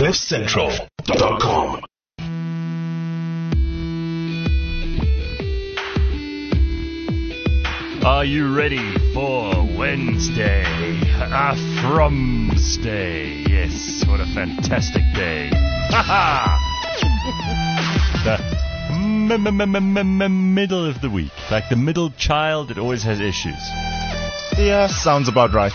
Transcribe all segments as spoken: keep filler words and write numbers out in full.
cliff central dot com. Are you ready for Wednesday? A From's Day. Yes, what a fantastic day. Ha ha! The m- m- m- m- m- middle of the week. Like the middle child that always has issues. Yeah, sounds about right.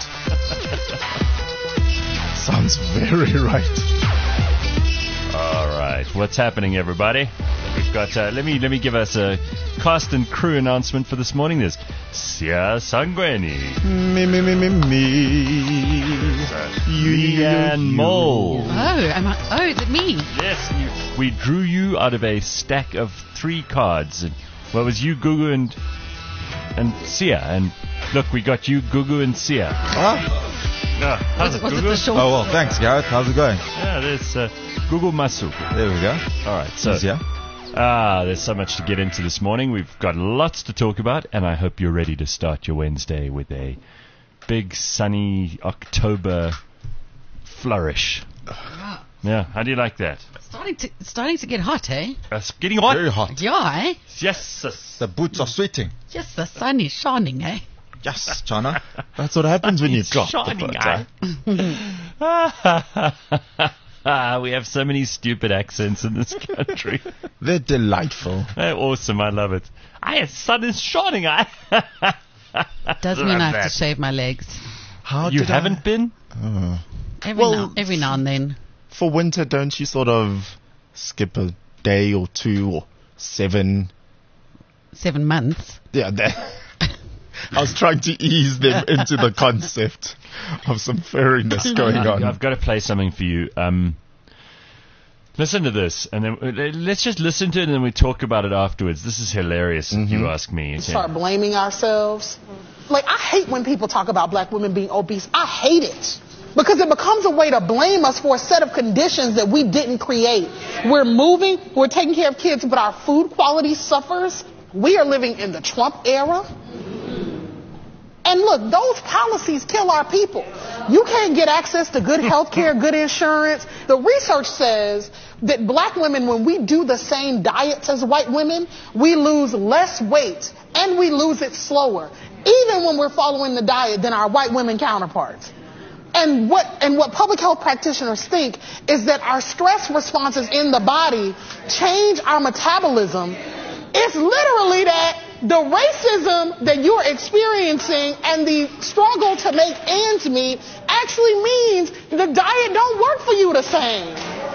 Sounds very right. All right, what's happening, everybody? We've got. Uh, let me let me give us a cast and crew announcement for this morning. There's Sia Sangweni, Me, me, me, me, me. Leanne Mole. Oh, am I, oh, is it me? Yes, you, we drew you out of a stack of three cards. And well, it was you, Gugu, and and Sia. And look, we got you, Gugu, and Sia. Ah. No, how's Was it, it, was it Gugu? the short? Oh, well, thanks, Gareth. How's it going? Yeah, there's uh, Gugu Masu. There we go. All right, so Easier. ah, there's so much to get into this morning. We've got lots to talk about, and I hope you're ready to start your Wednesday with a big sunny October flourish. Yeah. Yeah, how do you like that? Starting to starting to get hot, eh? It's getting hot. Very hot. Yeah, eh? Yes. yes. The boots are sweating. Yes, the sun is shining, eh? Yes, Chana. That's what happens when you It's drop the shining, foot. eh? We have so many stupid accents in this country. They're delightful. They're awesome. I love it. I, the sun is shining. I. Does mean I have to shave my legs How You did haven't I, been? Uh, every Well, now every now and then. for winter, don't you sort of skip a day or two or seven? Seven months. Yeah, that. I was trying to ease them into the concept of some furriness going on. I've got to play something for you. Um, listen to this, and then uh, let's just listen to it, and then we talk about it afterwards. This is hilarious, if you ask me. Okay? Start blaming ourselves. Like, I hate when people talk about black women being obese. I hate it. Because it becomes a way to blame us for a set of conditions that we didn't create. We're moving, we're taking care of kids, but our food quality suffers. We are living in the Trump era. And look, those policies kill our people. You can't get access to good health care, good insurance. The research says that black women, when we do the same diets as white women, we lose less weight and we lose it slower, even when we're following the diet, than our white women counterparts. And what, and what public health practitioners think is that our stress responses in the body change our metabolism. It's literally that the racism that you're experiencing and the struggle to make ends meet actually means the diet don't work for you the same.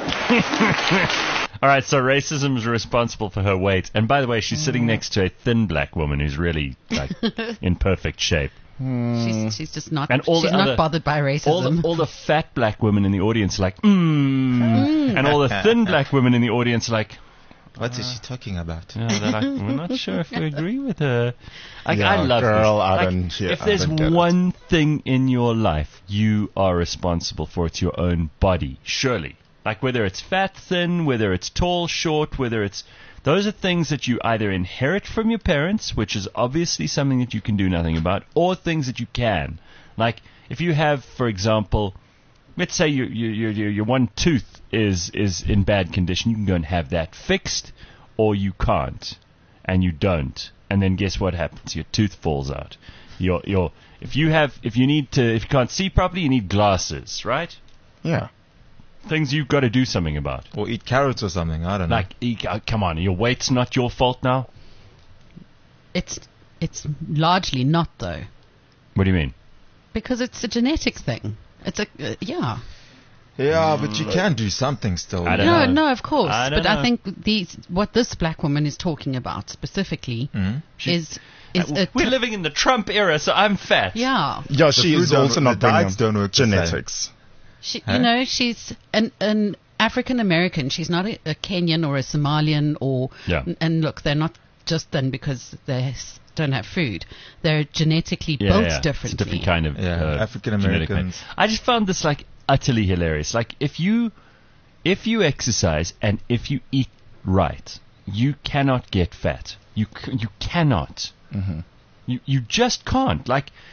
All right, so racism is responsible for her weight. And by the way, she's sitting next to a thin black woman who's really like in perfect shape. She's she's just not. And all she's the not other- bothered by racism. All the, all the fat black women in the audience are like, mmm. And all the thin black women in the audience are like, What is she talking about? yeah, they're like, we're not sure if we agree with her. Like, Yeah, I love girl, this. I Like, don't- yeah, if I there's don't get it. one thing in your life you are responsible for, it's your own body, surely. Like whether it's fat, thin, whether it's tall, short, whether it's... Those are things that you either inherit from your parents, which is obviously something that you can do nothing about, or things that you can. Like, if you have, for example... Let's say your your your your one tooth is is in bad condition. You can go and have that fixed, or you can't, and you don't. And then guess what happens? Your tooth falls out. Your your if you have if you need to if you can't see properly, you need glasses, right? Yeah. Things you've got to do something about. Or eat carrots or something. I don't know. Like, e- uh, come on, your weight's not your fault now. It's it's largely not though, What do you mean? because it's a genetic thing. It's a uh, yeah. Yeah, but you can do something still. I don't No, know. no, of course. I don't but know. I think these what this black woman is talking about specifically Mhm. is is Uh, a We're t- living in the Trump era, so I'm fat. yeah. Yeah, she food is don't- also the not bringing diets don't work the same. genetics. She, Huh? you know, she's an an African American. She's not a, a Kenyan or a Somalian or. Yeah. And look, they're not just thin because they s- don't have food. They're genetically Yeah, built yeah. differently. It's a different kind of Yeah, uh, African genetic Americans. makeup. I just found this like utterly hilarious. Like if you if you exercise and if you eat right, you cannot get fat. You c- you cannot. Mhm. You you just can't. Like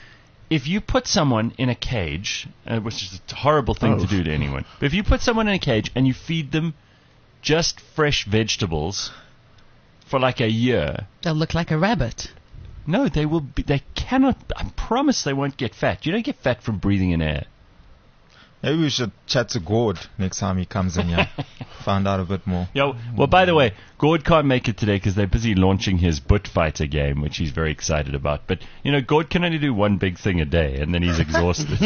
if you put someone in a cage, uh, which is a horrible thing Oh. to do to anyone, but if you put someone in a cage and you feed them just fresh vegetables for like a year, They'll look like a rabbit. no, they will be, they cannot, I promise they won't get fat. You don't get fat from breathing in air. Maybe we should chat to Gord next time he comes in here. Find out a bit more. Yeah, well, by the way, Gord can't make it today because they're busy launching his Butt Fighter game, which he's very excited about. But, you know, Gord can only do one big thing a day, and then he's exhausted.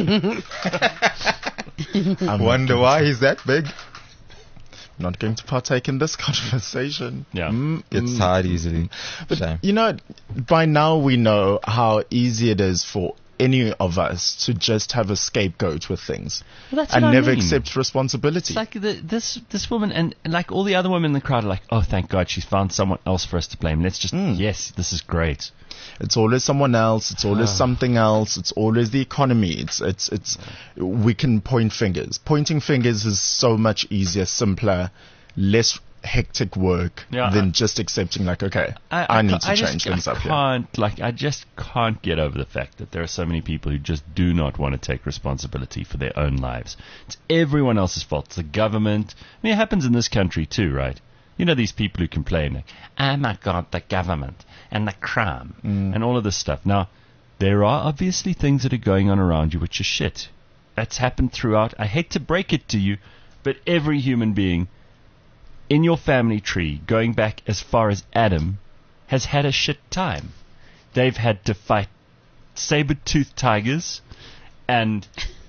I wonder why he's that big. Not going to partake in this conversation. Yeah. Mm, Gets mm. tired easily. But Shame. you know, by now we know how easy it is for any of us to just have a scapegoat with things Well, that's and what I never mean. accept responsibility. It's like the, this this woman and, and like all the other women in the crowd are like, oh, thank God she's found someone else for us to blame. Let's just, Mm. yes, this is great. It's always someone else. It's always something else. It's always the economy. It's it's it's. We can point fingers. Pointing fingers is so much easier, simpler, less hectic work Yeah, than I- just accepting like, okay, I, need ca- to I change just, things I up here. can't, like, I just can't get over the fact that there are so many people who just do not want to take responsibility for their own lives. It's everyone else's fault. It's the government. I mean, it happens in this country too, right? You know, these people who complain, like, oh my God, the government and the crime Mm. and all of this stuff. Now, there are obviously things that are going on around you which are shit. That's happened throughout. I hate to break it to you, but every human being in your family tree, going back as far as Adam, has had a shit time. They've had to fight saber-toothed tigers and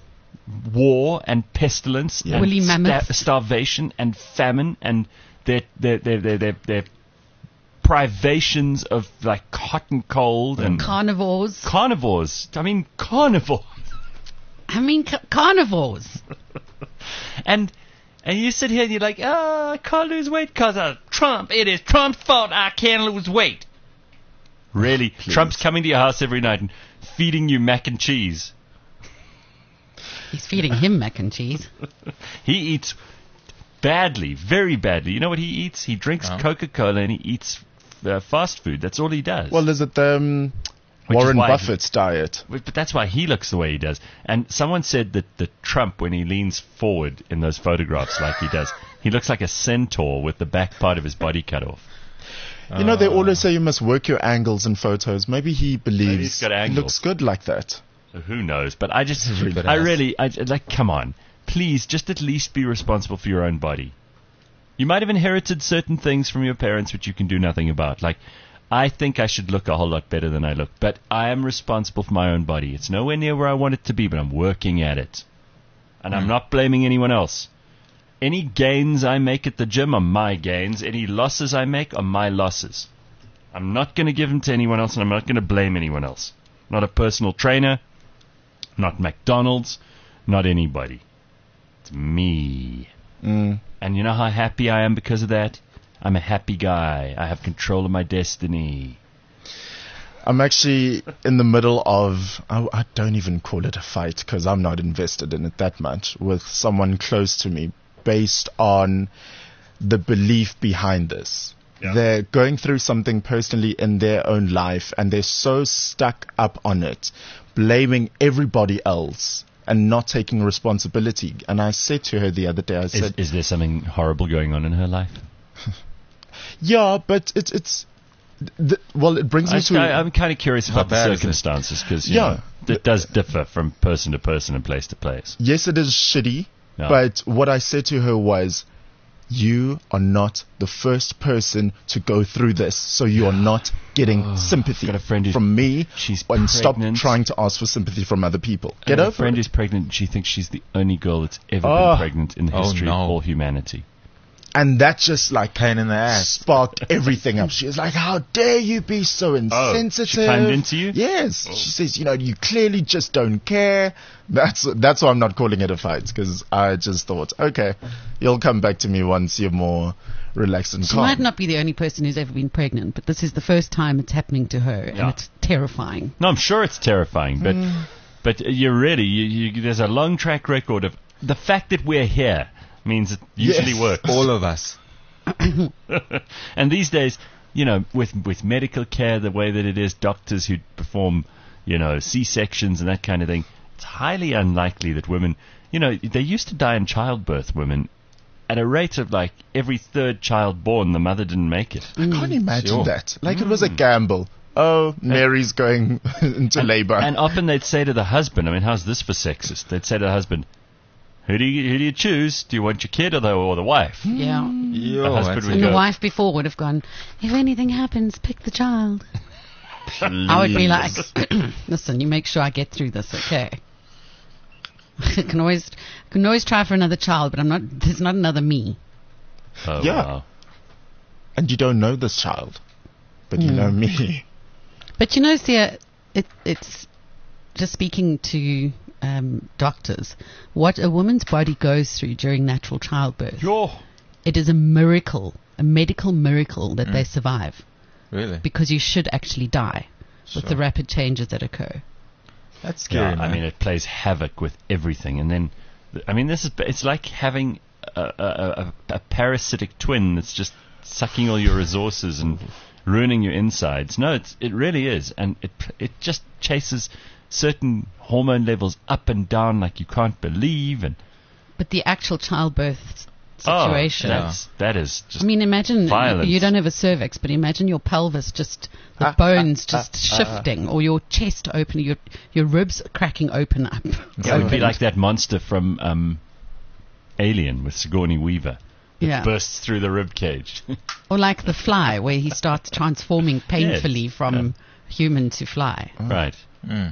war and pestilence Yeah. and Woolly mammoths. sta- starvation and famine and their their their their, their, their privations of like hot and cold and Carnivores. carnivores. I mean carnivore. I mean, ca- carnivores. And and you sit here and you're like, oh, I can't lose weight because of Trump. It is Trump's fault I can't lose weight. Really? Trump's coming to your house every night and feeding you mac and cheese. He's feeding him mac and cheese. He eats badly, very badly. You know what he eats? He drinks Oh. Coca-Cola and he eats uh, fast food. That's all he does. Well, is it the um, Which is Warren why- Buffett's diet? But but that's why he looks the way he does. And someone said that the Trump, when he leans forward in those photographs like he does, he looks like a centaur with the back part of his body cut off. You know, they always say you must work your angles in photos. Maybe he believes he's got it angles. looks good like that. So who knows? But I just, But I us. really, I like, come on, please, just at least be responsible for your own body. You might have inherited certain things from your parents which you can do nothing about. Like, I think I should look a whole lot better than I look, but I am responsible for my own body. It's nowhere near where I want it to be, but I'm working at it. And I'm not blaming anyone else. Any gains I make at the gym are my gains. Any losses I make are my losses. I'm not going to give them to anyone else, and I'm not going to blame anyone else. Not a personal trainer, not McDonald's, not anybody. It's me. Mm. And you know how happy I am because of that? I'm a happy guy. I have control of my destiny. I'm actually in the middle of, I, I don't even call it a fight because I'm not invested in it that much, with someone close to me based on the belief behind this. Yeah. They're going through something personally in their own life and they're so stuck up on it, blaming everybody else and not taking responsibility. And I said to her the other day, I Is, said, is there something horrible going on in her life? yeah, but it's, it's, the, well, it brings me I, to... I, I'm kind of curious How about the bad is it? circumstances because Yeah. it does differ from person to person and place to place. Yes, it is shitty, Yeah. but what I said to her was, you are not the first person to go through this, so you are not getting sympathy got a friend who's- from me, she's and stop pregnant. trying to ask for sympathy from other people. I Get have a over friend it. who's pregnant and she thinks she's the only girl that's ever Oh. been pregnant in the Oh, history no. of all humanity. And that just like Pain in the ass. sparked everything up. She was like, how dare you be so insensitive? she climbed into you? Yes. She says, you know, you clearly just don't care. That's that's why I'm not calling it a fight, because I just thought, okay, you'll come back to me once you're more relaxed and She calm. might not be the only person who's ever been pregnant, but this is the first time it's happening to her, Yeah. and it's terrifying. No, I'm sure it's terrifying, but Mm. but you're really you, you, there's a long track record of the fact that we're here means it usually Yes. works. All of us. And these days, you know, with with medical care the way that it is, doctors who perform you know, C-sections and that kind of thing, it's highly unlikely that women, you know, they used to die in childbirth, women, at a rate of like every third child born, the mother didn't make it. I can't imagine Sure. that. Like it was a gamble. Oh, Mary's going into labor. And often they'd say to the husband, I mean, how's this for sexist? They'd say to the husband, who do you, who do you choose? Do you want your kid or the, or the wife? Yeah. Yo, The husband that's would And go, the wife before would have gone, if anything happens, pick the child. I would be like, listen, you make sure I get through this, okay? I can always, I can always try for another child, but I'm not. There's not another me. oh, Yeah. wow. And you don't know this child, but you know me. But you know, Sia, it, it's just speaking to um, doctors. What a woman's body goes through during natural childbirth, Yo. it is a miracle, a medical miracle that they survive, Really? because you should actually die with the Sure. rapid changes that occur. That's scary, Yeah, I man. mean, it plays havoc with everything. And then, I mean, this is, it's like having a, a, a, a parasitic twin that's just sucking all your resources and ruining your insides. No, it's, it really is. And it, it just chases certain hormone levels up and down like you can't believe. And But the actual childbirth oh, situation. that's, that is just, I mean, imagine violence. you don't have a cervix, but imagine your pelvis just, the Ah, bones ah, just ah, shifting, or your chest opening, your your ribs cracking open up. yeah, it would be like that monster from um, Alien with Sigourney Weaver. That Yeah. bursts through the rib cage. Or like the fly, where he starts transforming painfully from human to fly. Right. Mm.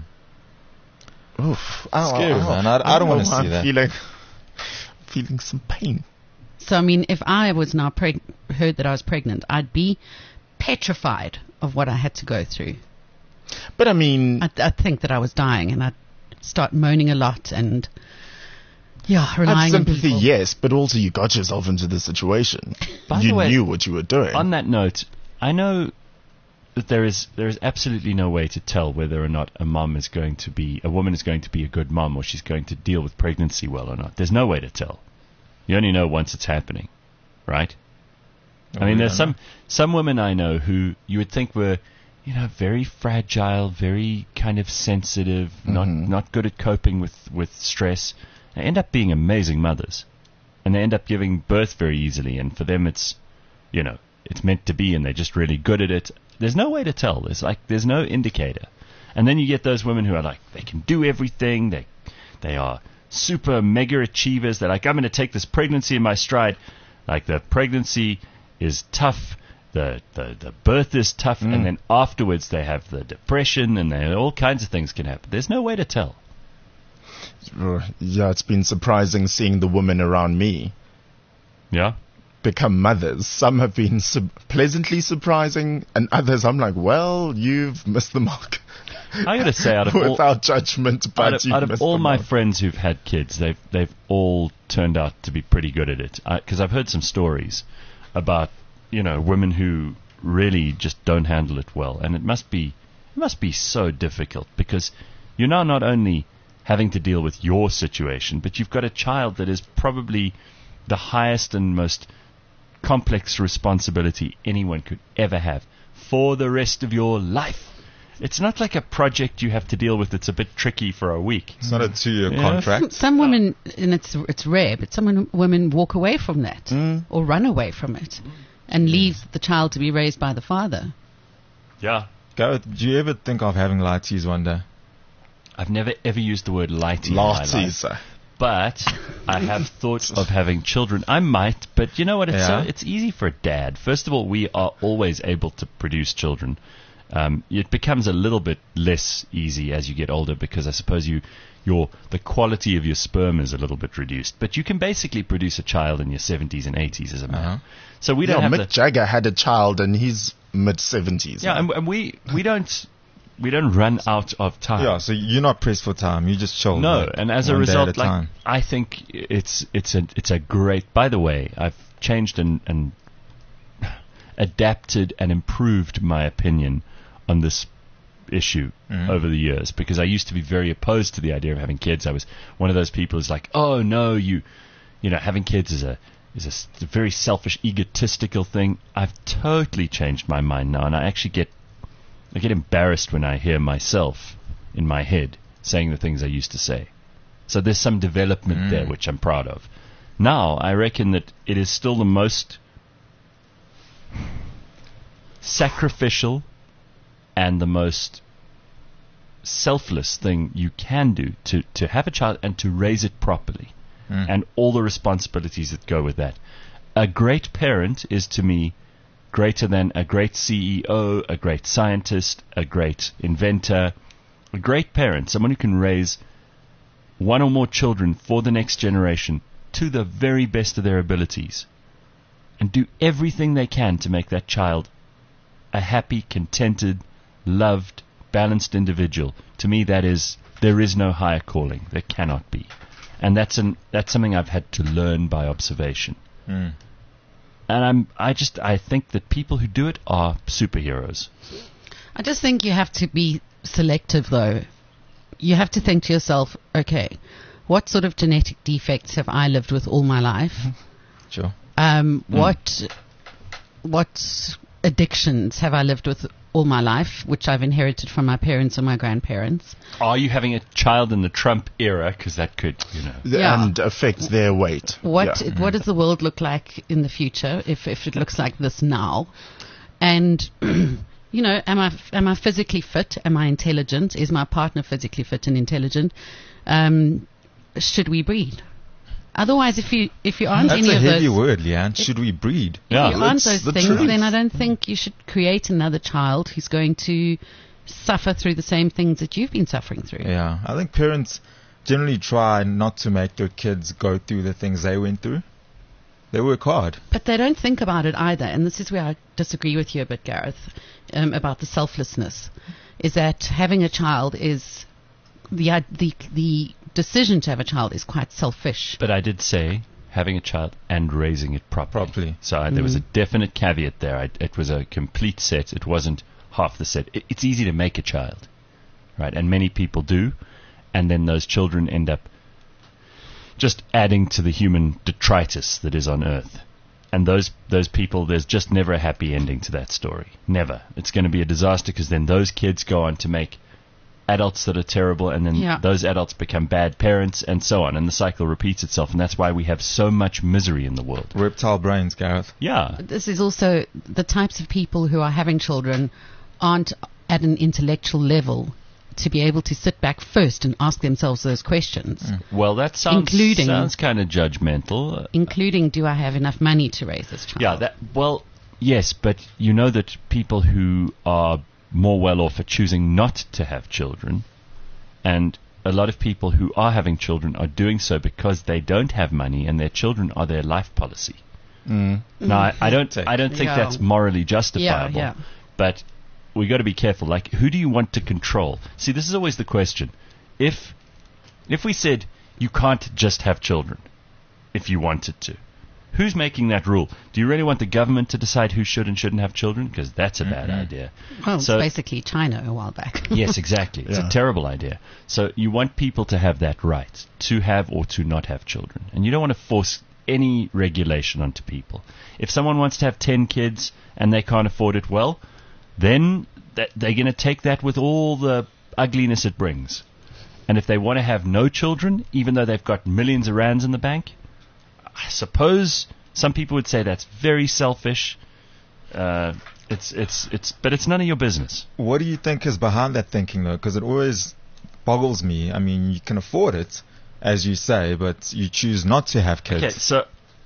Oof. Ow, Scary, ow, ow. man. I- I don't know wanna why see I'm that. Feeling, feeling some pain. So, I mean, if I was now preg- heard that I was pregnant, I'd be petrified of what I had to go through. But I mean, I'd, I'd think that I was dying, and I'd start moaning a lot, and yeah, I have relying on sympathy, people. yes, but also you got yourself into the situation. By the you way, knew what you were doing. On that note, I know that there is there is absolutely no way to tell whether or not a mom is going to be a woman is going to be a good mom or she's going to deal with pregnancy well or not. There's no way to tell. You only know once it's happening, right? I mean, we there's don't some some women I know who you would think were, you know, very fragile, very kind of sensitive, not not good at coping with with stress. They end up being amazing mothers, and they end up giving birth very easily. And for them, it's, you know, it's meant to be, and they're just really good at it. There's no way to tell. There's like there's no indicator. And then you get those women who are like they can do everything. They they are super mega achievers. They're like, I'm going to take this pregnancy in my stride. Like the pregnancy is tough. The, the, the birth is tough, Mm. and then afterwards they have the depression, and then all kinds of things can happen. There's no way to tell. Yeah, it's been surprising seeing the women around me Yeah? become mothers. Some have been su- pleasantly surprising, and others I'm like, well, you've missed the mark. I got to say, out of all, Without judgment, but out of, you've out of missed all the my mark. friends who've had kids, they've they've all turned out to be pretty good at it. Because I've heard some stories about, you know, women who really just don't handle it well, and it must be it must be so difficult because you're now not only having to deal with your situation, but you've got a child that is probably the highest and most complex responsibility anyone could ever have for the rest of your life. It's not like a project you have to deal with that's a bit tricky for a week. It's not a two-year Yeah. contract. Some women, and it's it's rare, but some women- women walk away from that Mm. or run away from it and leave the child to be raised by the father. Yeah. Gareth, do you ever think of having lighties one day? I've never ever used the word lighty in my Last life, teaser. but I have thought of having children. I might, but you know what? It's Yeah. so, it's easy for a dad. First of all, we are always able to produce children. Um, it becomes a little bit less easy as you get older because I suppose you, your the quality of your sperm is a little bit reduced. But you can basically produce a child in your seventies and eighties as a man. Uh-huh. So we Yeah, don't have Mick the, Jagger had a child in his mid seventies. yeah, and, and we we don't we don't run out of time. Yeah, so you're not pressed for time. You just chill. No, like, and as a one day at result, like time. I think it's it's a it's a great. By the way, I've changed and, and adapted and improved my opinion on this issue Mhm. over the years because I used to be very opposed to the idea of having kids. I was one of those people who's like, oh no, you you know, having kids is a is a, s- a very selfish, egotistical thing. I've totally changed my mind now, and I actually get I get embarrassed when I hear myself in my head saying the things I used to say. So there's some development Mm. there, which I'm proud of. Now, I reckon that it is still the most sacrificial and the most selfless thing you can do to, to have a child and to raise it properly, Mm. and all the responsibilities that go with that. A great parent is, to me, greater than a great C E O, a great scientist, a great inventor. A great parent, someone who can raise one or more children for the next generation to the very best of their abilities and do everything they can to make that child a happy, contented, loved, balanced individual. To me, that is, there is no higher calling. There cannot be. And that's an that's something I've had to learn by observation. Mm. And I'm I just I think that people who do it are superheroes. I just think you have to be selective, though. You have to think to yourself, okay, what sort of genetic defects have I lived with all my life? Sure. Um, Mm. What what addictions have I lived with all my life, which I've inherited from my parents or my grandparents? Are you having a child in the Trump era? Because that could, you know. Th- Yeah. And affect their weight. What Yeah. what does the world look like in the future if if it looks like this now? And you know, am I am I physically fit? Am I intelligent? Is my partner physically fit and intelligent? Um, should we breed? Otherwise, if you if you aren't That's any a of heavy those, word, Leanne. Should we breed? Yeah. if you aren't it's those the things, truth. then I don't think you should create another child who's going to suffer through the same things that you've been suffering through. Yeah, I think parents generally try not to make their kids go through the things they went through. They work hard. But they don't think about it either, and this is where I disagree with you a bit, Gareth, um, about the selflessness. Is that having a child is the uh, the the decision to have a child is quite selfish. But I did say having a child and raising it properly. Properly. So uh, there was a definite caveat there. I, it was a complete set. It wasn't half the set. It, it's easy to make a child, right? And many people do, and then those children end up just adding to the human detritus that is on Earth. And those those people, there's just never a happy ending to that story. Never. It's going to be a disaster because then those kids go on to make adults that are terrible, and then Yeah. those adults become bad parents, and so on. And the cycle repeats itself, and that's why we have so much misery in the world. Reptile brains, Gareth. Yeah. This is also the types of people who are having children aren't at an intellectual level to be able to sit back first and ask themselves those questions, Well, that sounds Including- sounds kind of judgmental. Uh, including, do I have enough money to raise this child? Yeah, that well, yes, but you know that people who are more well off are choosing not to have children, and a lot of people who are having children are doing so because they don't have money, and their children are their life policy. Mm. Now, I, I don't, I don't think Yeah. that's morally justifiable, yeah. but we got to be careful. Like, who do you want to control? See, this is always the question. If, if we said you can't just have children, if you wanted to, who's making that rule? Do you really want the government to decide who should and shouldn't have children? Because that's a bad idea. Well, So- it's basically China a while back. Yes, exactly. It's Yeah. a terrible idea. So you want people to have that right to have or to not have children. And you don't want to force any regulation onto people. If someone wants to have ten kids and they can't afford it, well, then that they're going to take that with all the ugliness it brings. And if they want to have no children, even though they've got millions of rands in the bank, I suppose some people would say that's very selfish. Uh, it's it's it's, but it's none of your business. What do you think is behind that thinking, though? Because it always boggles me. I mean, you can afford it, as you say, but you choose not to have kids. Okay, so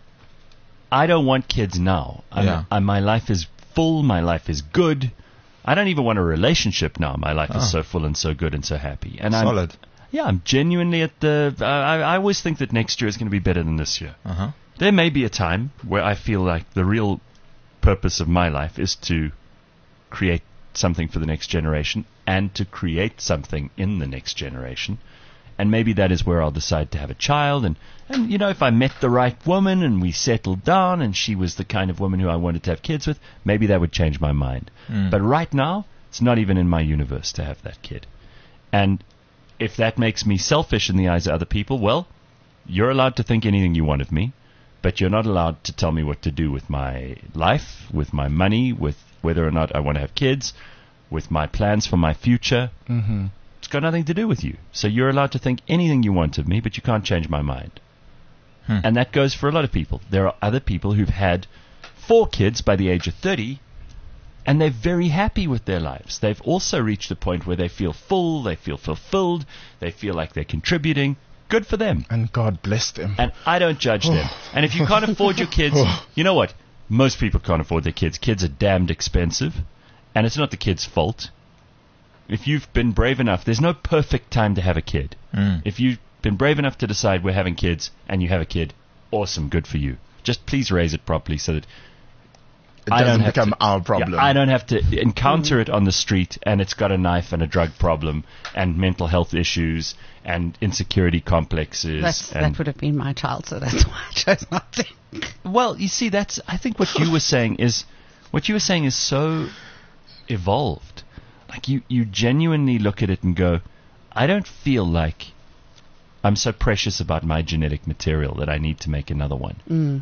I don't want kids now. I'm, Yeah. I, my life is full. My life is good. I don't even want a relationship now. My life Oh. is so full and so good and so happy. And I'm, Solid. yeah, I'm genuinely at the. I, I always think that next year is going to be better than this year. Uh huh. There may be a time where I feel like the real purpose of my life is to create something for the next generation and to create something in the next generation. And maybe that is where I'll decide to have a child. And, and, you know, if I met the right woman and we settled down and she was the kind of woman who I wanted to have kids with, maybe that would change my mind. Mm. But right now, it's not even in my universe to have that kid. And if that makes me selfish in the eyes of other people, well, you're allowed to think anything you want of me, but you're not allowed to tell me what to do with my life, with my money, with whether or not I want to have kids, with my plans for my future. Mm-hmm. It's got nothing to do with you. So you're allowed to think anything you want of me, but you can't change my mind. Hmm. And that goes for a lot of people. There are other people who've had four kids by the age of thirty, and they're very happy with their lives. They've also reached a point where they feel full, they feel fulfilled, they feel like they're contributing. Good for them. And God bless them. And I don't judge them. And if you can't afford your kids, you know what? Most people can't afford their kids. Kids are damned expensive, and it's not the kid's fault. If you've been brave enough, there's no perfect time to have a kid. Mm. If you've been brave enough to decide we're having kids, and you have a kid, awesome, good for you. Just please raise it properly so that It I doesn't don't have become to- our problem. Yeah, I don't have to encounter it on the street and it's got a knife and a drug problem and mental health issues and insecurity complexes. That's, and that would have been my child, so that's why I chose not to. Well, you see, that's I think what you were saying is what you were saying is so evolved. Like you, you genuinely look at it and go, I don't feel like I'm so precious about my genetic material that I need to make another one. Mm.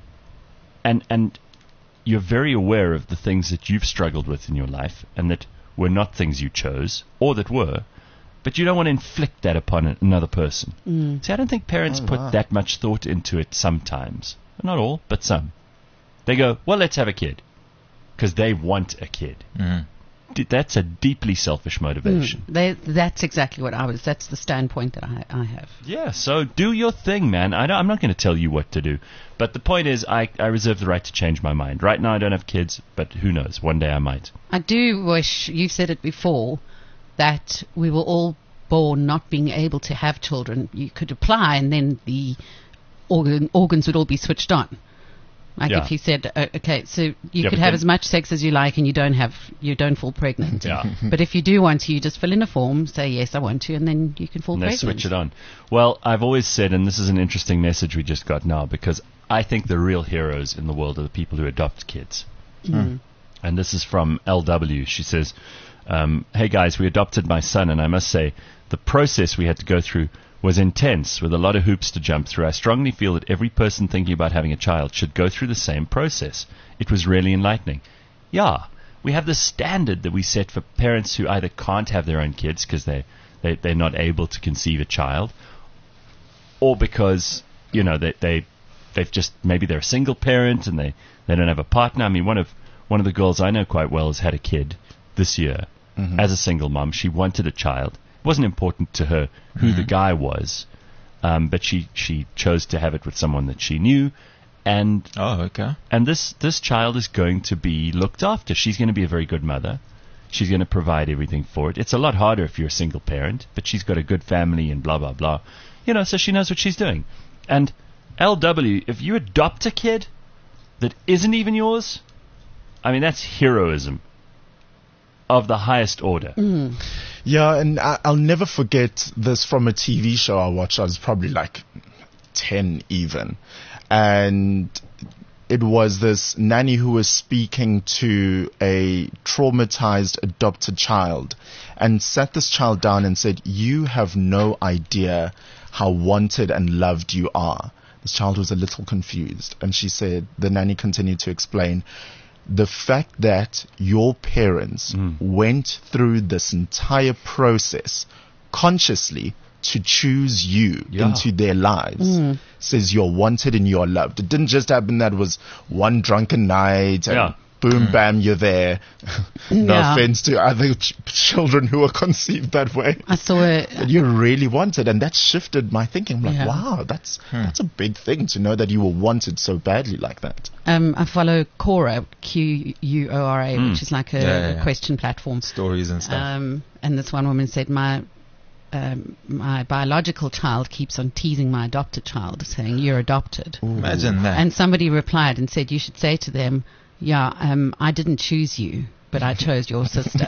And and you're very aware of the things that you've struggled with in your life and that were not things you chose or that were, but you don't want to inflict that upon a- another person. Mm. See, I don't think parents Oh, put wow. that much thought into it sometimes. Not all, but some. They go, well, let's have a kid because they want a kid. Mm. D- That's a deeply selfish motivation. Mm. They, that's exactly what I was. That's the standpoint that I, I have. Yeah, so do your thing, man. I don't, I'm not going to tell you what to do. But the point is, I, I reserve the right to change my mind. Right now, I don't have kids, but who knows? One day I might. I do wish, you've said it before, that we were all born not being able to have children. You could apply and then the organ, organs would all be switched on. Like Yeah. if you said, uh, okay, so you Yeah, could but have then- as much sex as you like and you don't have, you don't fall pregnant. Yeah. But if you do want to, you just fill in a form, say yes, I want to, and then you can fall And they pregnant. switch it on. Well, I've always said, and this is an interesting message we just got now, because I think the real heroes in the world are the people who adopt kids. Mm. And this is from L W. She says, um, hey guys, we adopted my son, and I must say, the process we had to go through was intense, with a lot of hoops to jump through. I strongly feel that every person thinking about having a child should go through the same process. It was really enlightening. Yeah, we have this standard that we set for parents who either can't have their own kids because they, they, they're not able to conceive a child, or because, you know, they, they, they've just, maybe they're a single parent and they, they don't have a partner. I mean, one of, one of the girls I know quite well has had a kid this year Mhm. as a single mom. She wanted a child. It wasn't important to her who the guy was, um, but she, she chose to have it with someone that she knew. And Oh, okay. and this, this child is going to be looked after. She's going to be a very good mother. She's going to provide everything for it. It's a lot harder if you're a single parent, but she's got a good family and blah, blah, blah. You know, so she knows what she's doing. And L W, if you adopt a kid that isn't even yours, I mean, that's heroism of the highest order. Mm. Yeah, and I, I'll never forget this from a T V show I watched. I was probably like ten even. And it was this nanny who was speaking to a traumatized adopted child and sat this child down and said, you have no idea how wanted and loved you are. This child was a little confused. And she said, the nanny continued to explain, the fact that your parents Mm. went through this entire process consciously to choose you Yeah. into their lives Mm. says you're wanted and you're loved. It didn't just happen that was one drunken night and Yeah. boom, bam, you're there. No Yeah. offense to other ch- children who are conceived that way. I saw a, But you're really wanted, and that shifted my thinking. I'm like, Yeah. wow, that's that's a big thing to know that you were wanted so badly like that. um, I follow Quora, Q U O R A, Mm. which is like a, Yeah, yeah, yeah. question platform. Stories and stuff. Um, and this one woman said, my um, my biological child keeps on teasing my adopted child, saying, you're adopted. Imagine that. And somebody replied and said, you should say to them, yeah, um, I didn't choose you, but I chose your sister.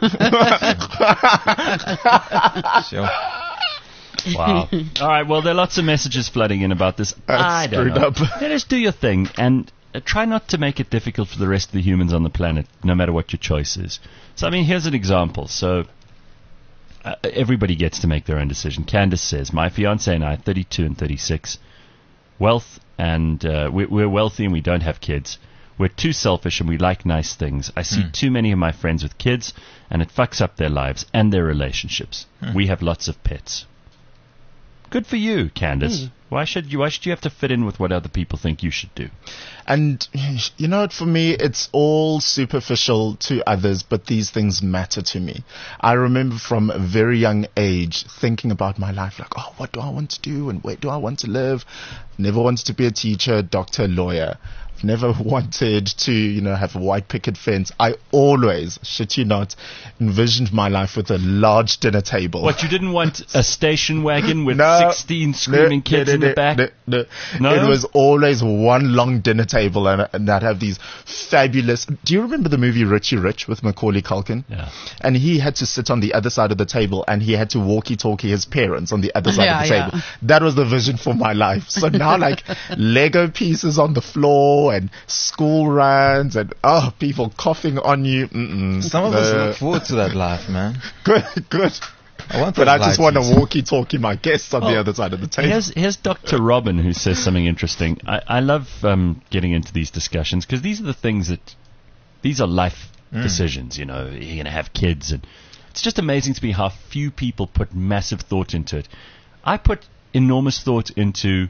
Sure. Wow. All right, well, there are lots of messages flooding in about this. That's I don't screwed know. up. Yeah, just do your thing and uh, try not to make it difficult for the rest of the humans on the planet, no matter what your choice is. So, I mean, here's an example. So, uh, everybody gets to make their own decision. Candace says, my fiance and I, thirty-two and thirty-six, wealth and uh, we, we're wealthy and we don't have kids. We're too selfish and we like nice things. I see Mm. too many of my friends with kids, and it fucks up their lives and their relationships. Mm. We have lots of pets. Good for you, Candace. Mm. Why should you? Why should you have to fit in with what other people think you should do? And you know what, for me, it's all superficial to others, but these things matter to me. I remember from a very young age thinking about my life, like, oh, what do I want to do and where do I want to live? Never wanted to be a teacher, doctor, lawyer. I've never wanted to, you know, have a white picket fence. I always, shit you not, envisioned my life with a large dinner table. What, you didn't want a station wagon with No, sixteen screaming no, kids no, in the no, back? no, no. No? It was always one long dinner table, and, and I'd have these fabulous. Do you remember the movie Richie Rich with Macaulay Culkin? Yeah. And he had to sit on the other side of the table, and he had to walkie-talkie his parents on the other side Yeah, of the yeah. table. That was the vision for my life. So now, like Lego pieces on the floor and school runs, and oh, people coughing on you. Mm-mm. Some of No. us look forward to that life, man. Good, good. I want But those I just want to lights. walkie-talkie my guests on the Oh, other side of the table. Here's, here's Doctor Robin, who says something interesting. I, I love um, getting into these discussions because these are the things that, these are life Mm. decisions, you know, you're going to have kids. And it's just amazing to me how few people put massive thought into it. I put enormous thought into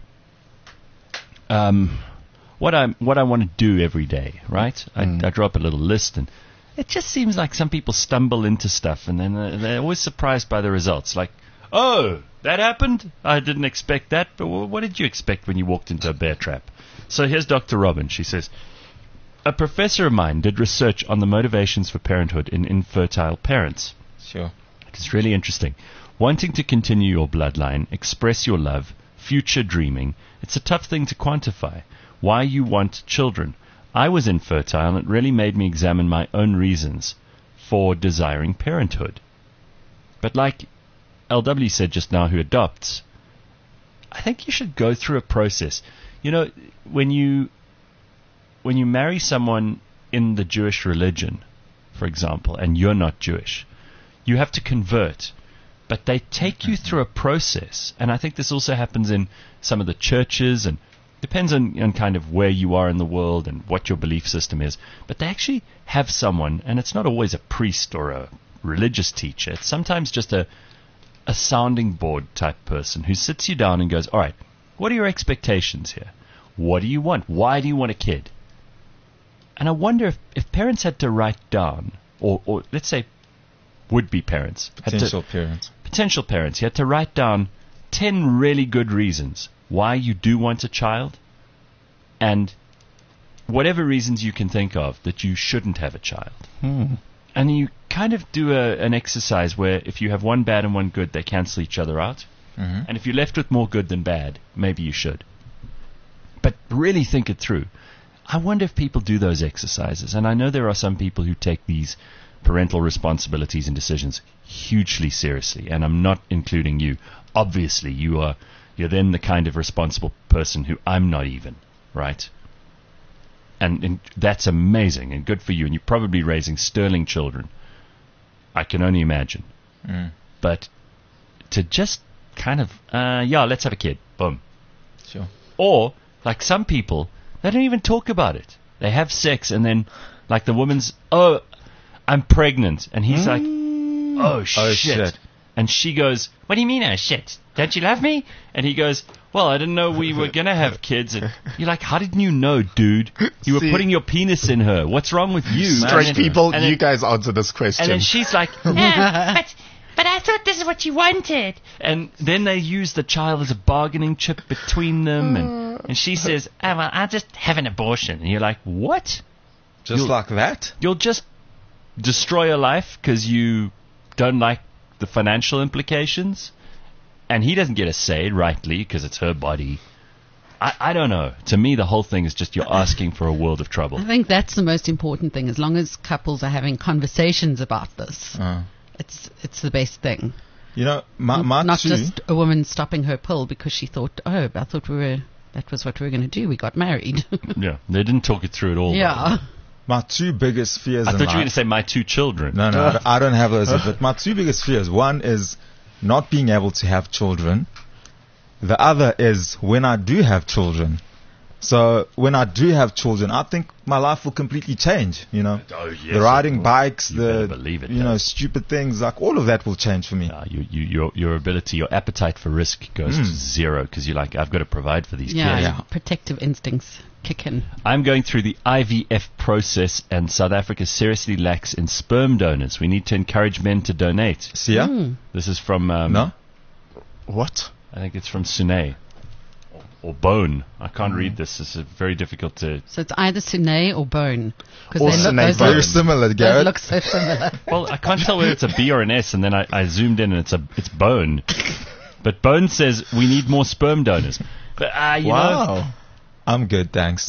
um, what I what I want to do every day, right? Mm. I, I draw up a little list, and it just seems like some people stumble into stuff, and then uh, they're always surprised by the results. Like, oh, that happened? I didn't expect that, but wh- what did you expect when you walked into a bear trap? So here's Doctor Robin. She says, a professor of mine did research on the motivations for parenthood in infertile parents. Sure. It's really interesting. Wanting to continue your bloodline, express your love, future dreaming, it's a tough thing to quantify. Why you want children. I was infertile, and it really made me examine my own reasons for desiring parenthood. But like L W said just now, who adopts, I think you should go through a process. You know, when you when you marry someone in the Jewish religion, for example, and you're not Jewish, you have to convert. But they take you through a process, and I think this also happens in some of the churches, and depends on, on kind of where you are in the world and what your belief system is. But they actually have someone, and it's not always a priest or a religious teacher. It's sometimes just a a sounding board type person who sits you down and goes, all right, what are your expectations here? What do you want? Why do you want a kid? And I wonder if, if parents had to write down, or, or let's say would-be parents, had to- Potential parents. potential parents, you had to write down ten really good reasons why you do want a child, and whatever reasons you can think of that you shouldn't have a child. Hmm. And you kind of do a, an exercise where if you have one bad and one good, they cancel each other out. hmm And if you're left with more good than bad, maybe you should. But really think it through. I wonder if people do those exercises. And I know there are some people who take these parental responsibilities and decisions hugely seriously. And I'm not including you. Obviously, you are, you're then the kind of responsible person who I'm not even, right? And, and that's amazing and good for you. And you're probably raising sterling children. I can only imagine. Mm. But to just kind of, uh, yeah, let's have a kid. Boom. Sure. Or, like some people, they don't even talk about it. They have sex and then, like the woman's, oh, I'm pregnant. And he's like, oh, shit. Oh, shit. And she goes, what do you mean, oh, shit? Don't you love me? And he goes, well, I didn't know we were going to have kids. And you're like, how didn't you know, dude? You were See- putting your penis in her. What's wrong with you? Straight And then- people, and you then- guys answer this question. And then she's like, Yeah, but, but I thought this is what you wanted. and then they use the child as a bargaining chip between them, and, and she says, oh, well, I'll just have an abortion. And you're like, what? Just You'll- like that? You'll just destroy your life because you don't like the financial implications? And he doesn't get a say, rightly, because it's her body. I, I don't know. To me, the whole thing is just you're asking for a world of trouble. I think that's the most important thing. As long as couples are having conversations about this, Uh, it's it's the best thing. you know, my, my Not two, just a woman stopping her pill because she thought, oh, I thought we were, that was what we were going to do. We got married. Yeah, they didn't talk it through at all. yeah. my two biggest fears I in thought you were life. going to say my two children. No, no, I don't- I don't have those. But my two biggest fears, one is not being able to have children. The other is when I do have children, So when I do have children, I think my life will completely change. You know, Oh, yes, the riding it will. bikes, You better the believe it you know does. stupid things, like all of that will change for me. Uh, you, you, your, your ability, your appetite for risk goes to zero because you're like, I've got to provide for these Yeah, kids. Yeah. protective instincts kick in. I'm going through the I V F process, and South Africa seriously lacks in sperm donors. We need to encourage men to donate. See ya? Mm. This is from, um, No? What? I think it's from Sune. Or Bone. I can't read this. This is very difficult to... So it's either Sune or Bone. Because Or they look, Sune those, Bone. Very look, similar, those Garrett. look so similar. Well, I can't tell whether it's a B or an S, and then I, I zoomed in and it's a it's Bone. But Bone says we need more sperm donors. But, uh, you know, Wow. I'm good, thanks.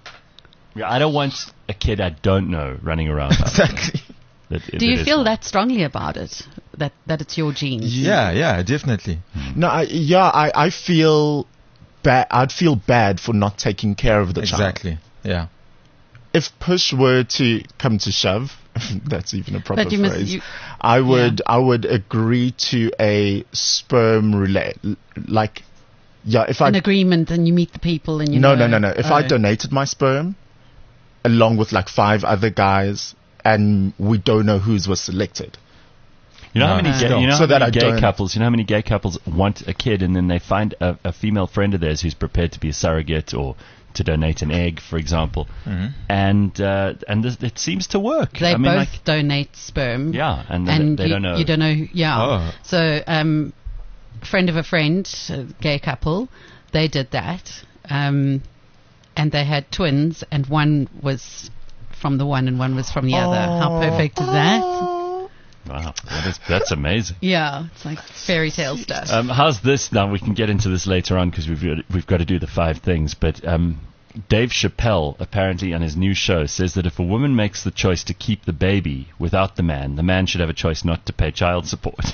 I don't want a kid I don't know running around. Exactly. That- Do that you is feel mine. that strongly about it? That that it's your genes? Yeah, yeah, definitely. No, I, yeah, I, I feel bad. I'd feel bad for not taking care of the child. Exactly. Yeah. If push were to come to shove, if that's even a proper But you must- phrase, you- I would I would agree to a sperm relay. Like, yeah, if I An agreement, and you meet the people, and you no know. no no no. If I oh. donated my sperm, along with like five other guys, and we don't know whose was selected. You know how No, many gay, still. you know So how that many I gay don't- couples, you know how many gay couples want a kid and then they find a, a female friend of theirs who's prepared to be a surrogate or to donate an egg, for example, Mm-hmm. and uh, and this, it seems to work. They I mean, both like, donate sperm. yeah, and, then and they you, don't know. You don't know. Yeah. Oh. So, um, friend of a friend, a gay couple, they did that, um, and they had twins, and one was from the one and one was from the other. How perfect is that? Wow, that is, that's amazing. Yeah, it's like fairy tale stuff. Um, how's this? Now we can get into this later on because we've got- we've got to do the five things. But um, Dave Chappelle apparently on his new show says that if a woman makes the choice to keep the baby without the man, the man should have a choice not to pay child support.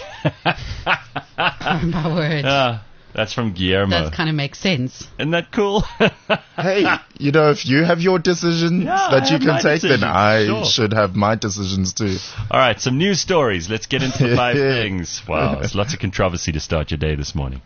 My word. Ah, that's from Guillermo. That kind of makes sense. Isn't that cool? Hey, you know, if you have your decisions Yeah, I that you have can my take, decisions, then I sure. should have my decisions too. All right, some news stories. Let's get into the five things. Wow, there's lots of controversy to start your day this morning.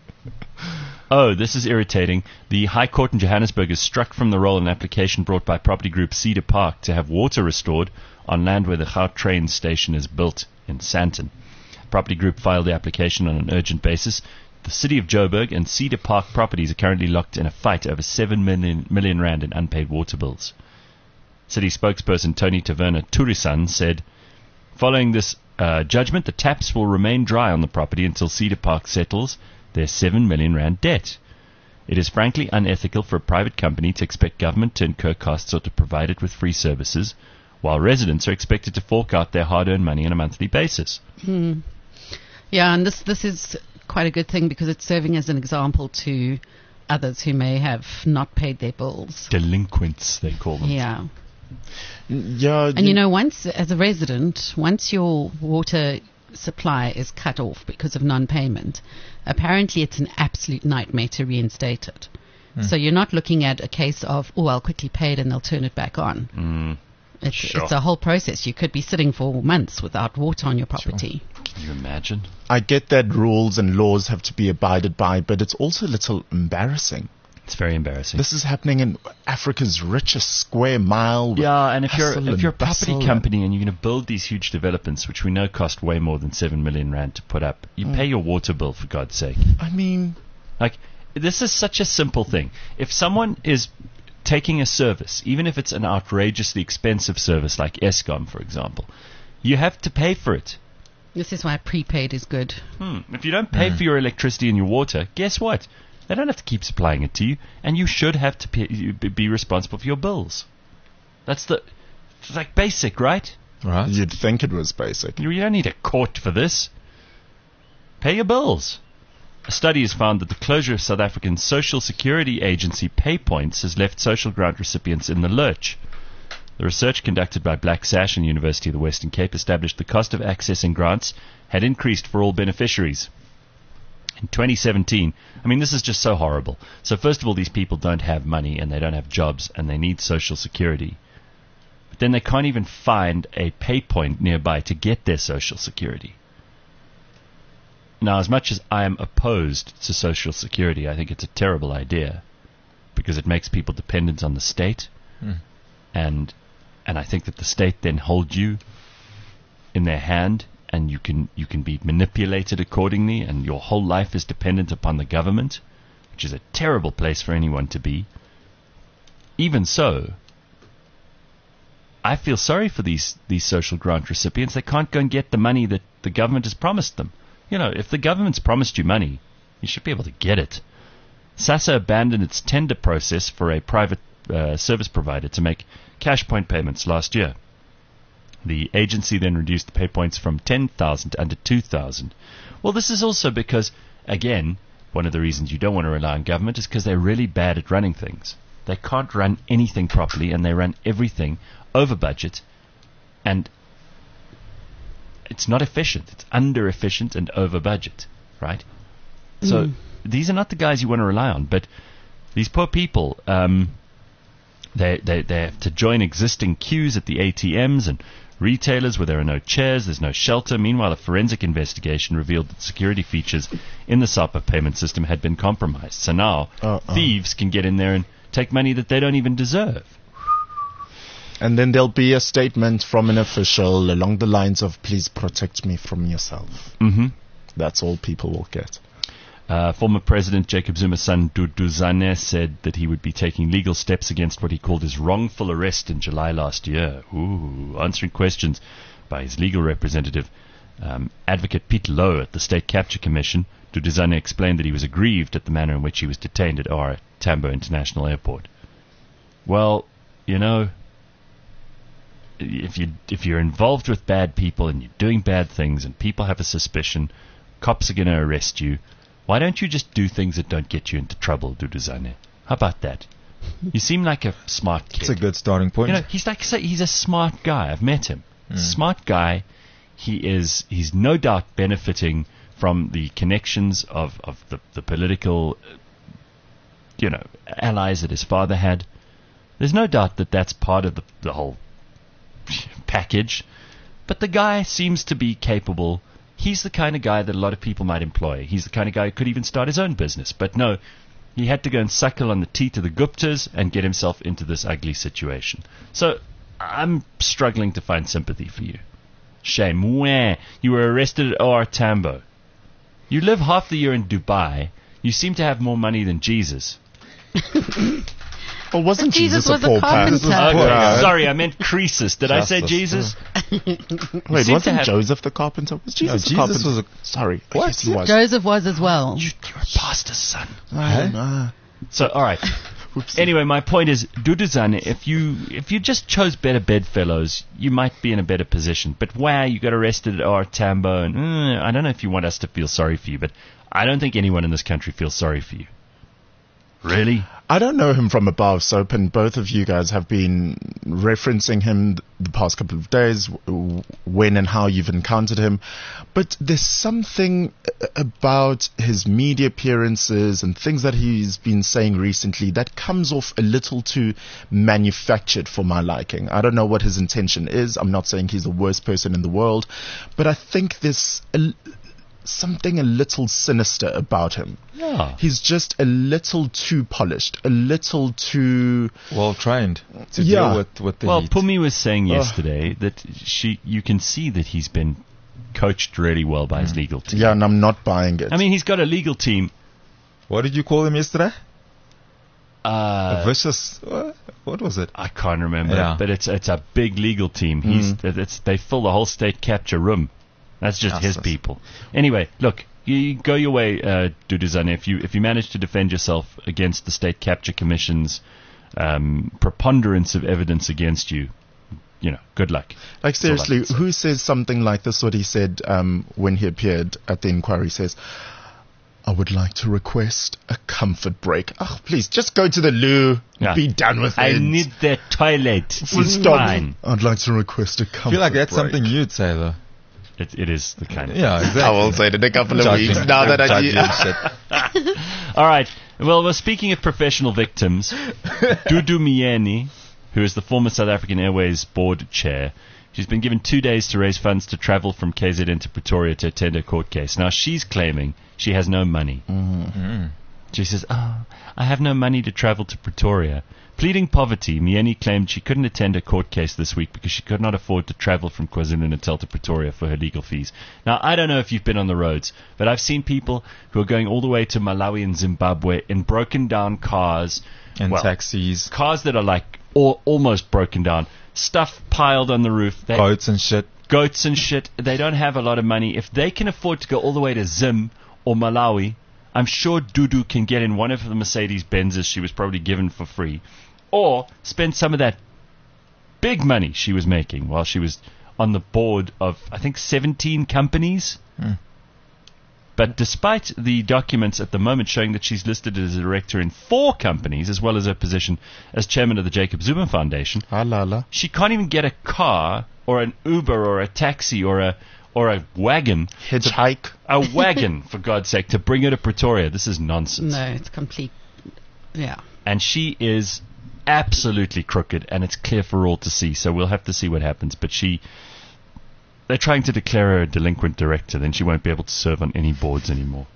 Oh, this is irritating. The High Court in Johannesburg has struck from the roll an application brought by property group Cedar Park to have water restored on land where the Gautrain station is built in Sandton. Property group filed the application on an urgent basis. The city of Joburg and Cedar Park properties are currently locked in a fight over seven million, million rand in unpaid water bills. City spokesperson Tony Taverna Turisan said, following this uh, judgment, the taps will remain dry on the property until Cedar Park settles their seven million rand debt. It is frankly unethical for a private company to expect government to incur costs or to provide it with free services, while residents are expected to fork out their hard-earned money on a monthly basis. Hmm. Yeah, and this this is quite a good thing because it's serving as an example to others who may have not paid their bills. Delinquents, they call them. Yeah. Yeah, And you know, once, as a resident, once your water supply is cut off because of non-payment, apparently it's an absolute nightmare to reinstate it. So you're not looking at a case of, oh, I'll quickly pay it and they'll turn it back on. Mm, It's, Sure. it's a whole process. You could be sitting for months without water on your property. can you imagine? I get that rules and laws have to be abided by, but it's also a little embarrassing. It's very embarrassing. This is happening in Africa's richest square mile. with Yeah, and if you're hustle if you're a and property bustle company and you're going to build these huge developments, which we know cost way more than seven million rand to put up, you pay your water bill for God's sake. and- I mean, Like, this is such a simple thing. If someone is taking a service, even if it's an outrageously expensive service like Eskom, for example, you have to pay for it. This is why prepaid is good. Hmm. If you don't pay for your electricity and your water, guess what? They don't have to keep supplying it to you, and you should have to pay, you be be responsible for your bills. That's the, it's like basic, right? Right? you'd think it was basic. You, you don't need a court for this. Pay your bills. A study has found that the closure of South African Social Security Agency pay points has left social grant recipients in the lurch. The research conducted by Black Sash and University of the Western Cape established the cost of accessing grants had increased for all beneficiaries. In twenty seventeen, I mean, this is just so horrible. So first of all, these people don't have money and they don't have jobs and they need Social Security. But then they can't even find a pay point nearby to get their Social Security. Now, as much as I am opposed to Social Security, I think it's a terrible idea. because it makes people dependent on the state, Mm. and and I think that the state then holds you in their hand, and you can you can be manipulated accordingly, and your whole life is dependent upon the government, which is a terrible place for anyone to be. Even so, I feel sorry for these these social grant recipients. They can't go and get the money that the government has promised them. You know, if the government's promised you money, you should be able to get it. SASSA abandoned its tender process for a private uh, service provider to make cash point payments last year. The agency then reduced the pay points from ten thousand to under two thousand. Well, this is also because, again, one of the reasons you don't want to rely on government is because they're really bad at running things. They can't run anything properly, and they run everything over budget, and it's not efficient. It's under efficient and over budget, right? So Mm. these are not the guys you want to rely on, but these poor people, um, they, they, they have to join existing queues at the A T Ms and retailers where there are no chairs, there's no shelter. Meanwhile, a forensic investigation revealed that security features in the SAPA payment system had been compromised. So now Uh-uh. thieves can get in there and take money that they don't even deserve. And then there'll be a statement from an official along the lines of, please protect me from yourself. Mm-hmm. That's all people will get. Uh, former President Jacob Zuma's son Duduzane said that he would be taking legal steps against what he called his wrongful arrest in July last year. Ooh, answering questions by his legal representative, um, Advocate Pete Lowe at the State Capture Commission, Duduzane explained that he was aggrieved at the manner in which he was detained at O R Tambo International Airport. Well, you know, if you if you're involved with bad people and you're doing bad things and people have a suspicion, cops are going to arrest you. Why don't you just do things that don't get you into trouble, Duduzane? How about that? You seem like a smart kid. It's a good starting point. You know, he's like say, he's a smart guy. I've met him. Mm. Smart guy. He is. He's no doubt benefiting from the connections of of the the political, uh, you know, allies that his father had. There's no doubt that that's part of the the whole package. But the guy seems to be capable. He's the kind of guy that a lot of people might employ. He's the kind of guy who could even start his own business. But no, he had to go and suckle on the teat of the Guptas and get himself into this ugly situation. So I'm struggling to find sympathy for you. Shame. Where you were arrested at O R Tambo. You live half the year in Dubai. You seem to have more money than Jesus. Well, wasn't But Jesus Jesus, was a a poor carpenter. person? Okay, Yeah. sorry, I meant Croesus. Did I say Justice, Jesus? Wait, seem to wasn't have- Joseph the carpenter? Was Jesus, Jesus the carpenter? was a- Sorry. What? Yes, he was. Joseph was as well. You, you're a pastor's son. Ah, ah. So, all right. Whoopsie. Anyway, my point is, Duduzane, if you if you just chose better bedfellows, you might be in a better position. But wow, you got arrested at O R Tambo, and mm, I don't know if you want us to feel sorry for you, but I don't think anyone in this country feels sorry for you. Really? I don't know him from above, Soap, and both of you guys have been referencing him th- the past couple of days, w- when and how you've encountered him. But there's something uh, about his media appearances and things that he's been saying recently that comes off a little too manufactured for my liking. I don't know what his intention is. I'm not saying he's the worst person in the world, but I think there's a l- something a little sinister about him. Yeah. He's just a little too polished, a little too... well trained to Yeah. deal with, with the Well, heat. Pumi was saying Ugh. yesterday that she, you can see that he's been coached really well by his legal team. Yeah, and I'm not buying it. I mean, he's got a legal team. What did you call him yesterday? Uh, a vicious. What, what was it? I can't remember, Yeah. but it's it's a big legal team. He's it's, they fill the whole state capture room. That's just Yes, his yes. people. Anyway, look, you, you go your way, uh, Duduzane. If you if you manage to defend yourself against the State Capture Commission's um, preponderance of evidence against you, you know, good luck. Like, That's all I seriously, can say. who says something like this? What he said um, when he appeared at the inquiry, he says, I would like to request a comfort break. Oh, please, just go to the loo. Yeah. Be done with I it. need the toilet. Full It's stop. fine. I'd like to request a comfort I feel like that's break. something you'd say, though. It, it is the kind of. Yeah, exactly. I will say it in a couple of Judging- weeks. Now that I judging shit. All right. Well, we're speaking of professional victims. Dudu Mieni, who is the former South African Airways board chair, she's been given two days to raise funds to travel from K Z N to Pretoria to attend a court case. Now, she's claiming she has no money. Mm. She says, oh, I have no money to travel to Pretoria. Pleading poverty, Mieni claimed she couldn't attend a court case this week because she could not afford to travel from KwaZulu-Natal to Pretoria for her legal fees. Now, I don't know if you've been on the roads, but I've seen people who are going all the way to Malawi and Zimbabwe in broken down cars. And well, taxis. Cars that are like all, almost broken down. Stuff piled on the roof. They, Goats and shit. Goats and shit. They don't have a lot of money. If they can afford to go all the way to Zim or Malawi, I'm sure Dudu can get in one of the Mercedes Benzes she was probably given for free. Or spend some of that big money she was making while she was on the board of, I think, seventeen companies. Hmm. But despite the documents at the moment showing that she's listed as a director in four companies, as well as her position as chairman of the Jacob Zuma Foundation, Halala. she can't even get a car or an Uber or a taxi or a or a wagon. Hitchhike. A wagon, for God's sake, to bring her to Pretoria. This is nonsense. No, it's complete. Yeah. And she is absolutely crooked, and it's clear for all to see, so we'll have to see what happens. But she, they're trying to declare her a delinquent director, then she won't be able to serve on any boards anymore.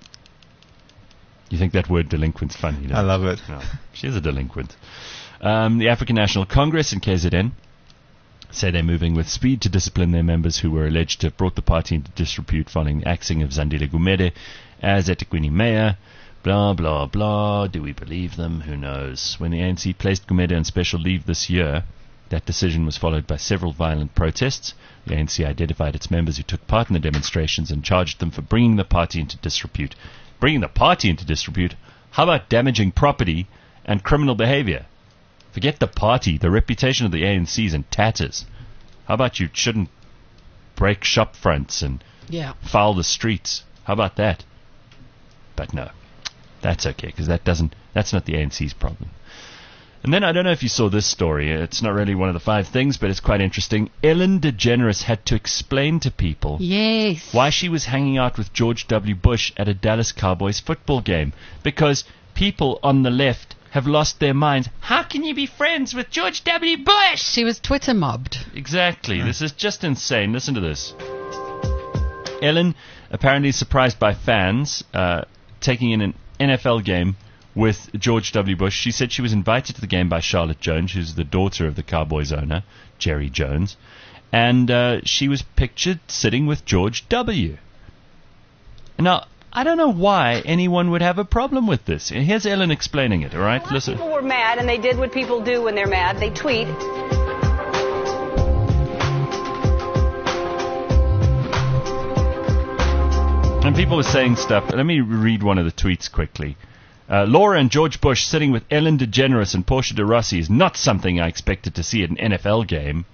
You think that word delinquent's funny? No? I love it. No, she's a delinquent. Um, the African National Congress and K Z N say they're moving with speed to discipline their members who were alleged to have brought the party into disrepute following the axing of Zandile Gumede as eThekwini mayor. Blah, blah, blah. Do we believe them? Who knows? When the A N C placed Gumede on special leave this year, that decision was followed by several violent protests. The A N C identified its members who took part in the demonstrations and charged them for bringing the party into disrepute. Bringing the party into disrepute? How about damaging property and criminal behavior? Forget the party. The reputation of the A N C is in tatters. How about you shouldn't break shop fronts and Yeah. foul the streets? How about that? But no. That's okay, because that doesn't, that's not the A N C's problem. And then I don't know if you saw this story. It's not really one of the five things, but it's quite interesting. Ellen DeGeneres had to explain to people Yes. why she was hanging out with George W. Bush at a Dallas Cowboys football game. Because people on the left have lost their minds. How can you be friends with George W. Bush? She was Twitter mobbed. Exactly. This is just insane. Listen to this. Ellen, apparently surprised by fans, uh, taking in an N F L game with George W. Bush. She said she was invited to the game by Charlotte Jones, who's the daughter of the Cowboys owner, Jerry Jones, and uh, she was pictured sitting with George W. Now, I don't know why anyone would have a problem with this. Here's Ellen explaining it, all right? Listen. People were mad, and they did what people do when they're mad. They tweet. And people were saying stuff. Let me read one of the tweets quickly. Uh, Laura and George Bush sitting with Ellen DeGeneres and Portia de Rossi is not something I expected to see at an N F L game.